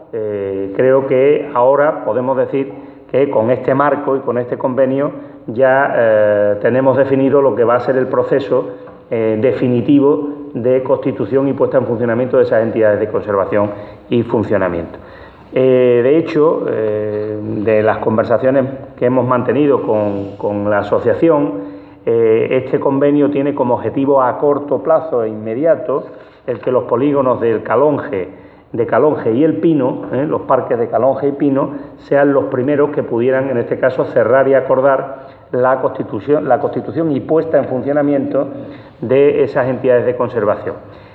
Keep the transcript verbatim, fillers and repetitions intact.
eh, creo que ahora podemos decir que con este marco y con este convenio ya eh, tenemos definido lo que va a ser el proceso eh, definitivo de constitución y puesta en funcionamiento de esas entidades de conservación y funcionamiento. Eh, de hecho, eh, de las conversaciones que hemos mantenido con, con la asociación, eh, este convenio tiene como objetivo a corto plazo e inmediato el que los polígonos del Calonge, de Calonge y El Pino, eh, los parques de Calonge y Pino, sean los primeros que pudieran, en este caso, cerrar y acordar la constitución, la constitución y puesta en funcionamiento de esas entidades de conservación.